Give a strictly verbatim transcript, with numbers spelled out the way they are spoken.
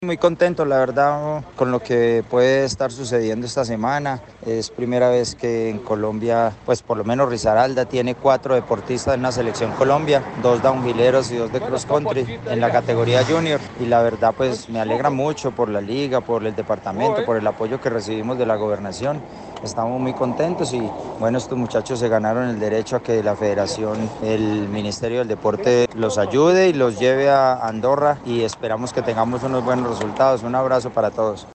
Muy contento, la verdad, con lo que puede estar sucediendo esta semana. Es primera vez que en Colombia, pues por lo menos Risaralda tiene cuatro deportistas en la selección Colombia, dos downhilleros y dos de cross country en la categoría junior. Y la verdad, pues me alegra mucho por la liga, por el departamento, por el apoyo que recibimos de la gobernación. Estamos muy contentos y bueno, estos muchachos se ganaron el derecho a que la federación, el Ministerio del Deporte los ayude y los lleve a Andorra y esperamos que tengamos unos buenos resultados. Un abrazo para todos.